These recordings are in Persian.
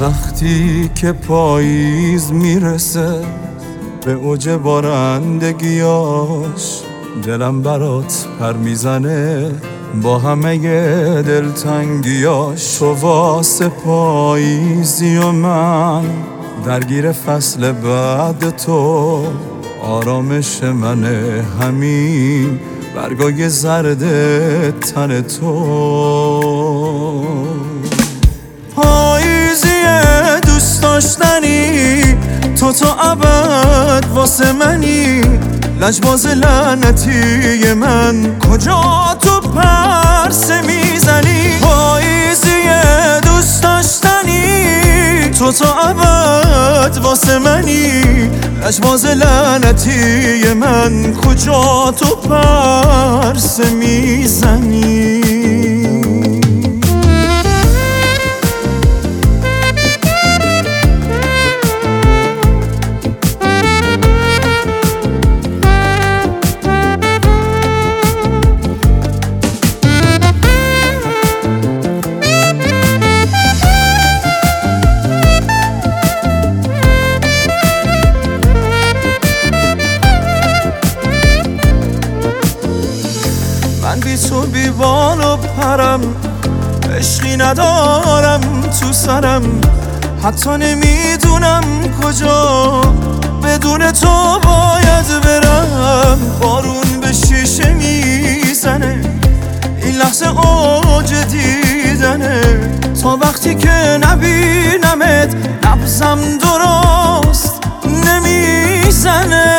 وقتی که پاییز میرسه به اوج بارندگیاش، دلم برات پر میزنه با همه دلتنگیاش. تو واسه پاییزی و من درگیر فصل بعد تو، آرامش منه همین برگای زرد تن تو. پاییزی دوست داشتنی تو ابد واسه منی، لجباز لعنتی من کجا تو پرسه میزنی. پاییزی دوست داشتنی تو ابد واسه منی، لجباز لعنتی من کجا تو پرسه میزنی. من بی تو بی بال و پرم، عشقی ندارم تو سرم، حتی نمیدونم کجا بدون تو باید برم. بارون به شیشه میزنه، این لحظه اوج دیدنه، تا وقتی که نبینمت نبضم درست نمیزنه.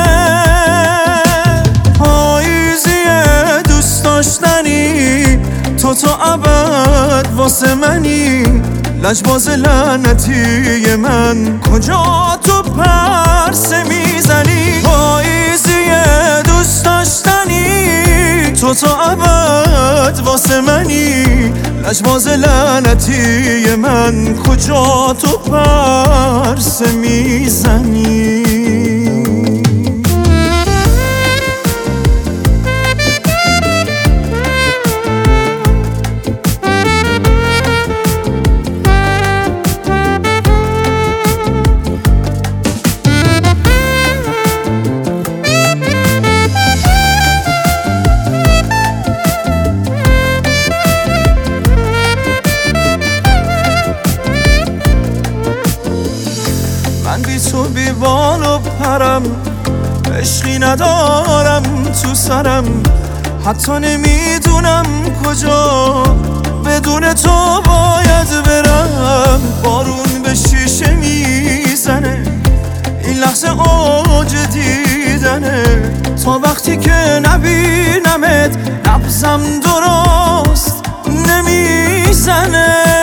تو ابد واسه منی، لجباز لعنتی من کجا تو پرسه میزنی. پاییزی دوست داشتنی تو ابد واسه منی، لجباز لعنتی من کجا تو پرسه میزنی. من بی تو بی بال و پرم، عشقی ندارم تو سرم، حتی نمیدونم کجا بدون تو باید برم. بارون به شیشه میزنه، این لحظه اوج دیدنه، تا وقتی که نبینمت نبضم درست نمیزنه.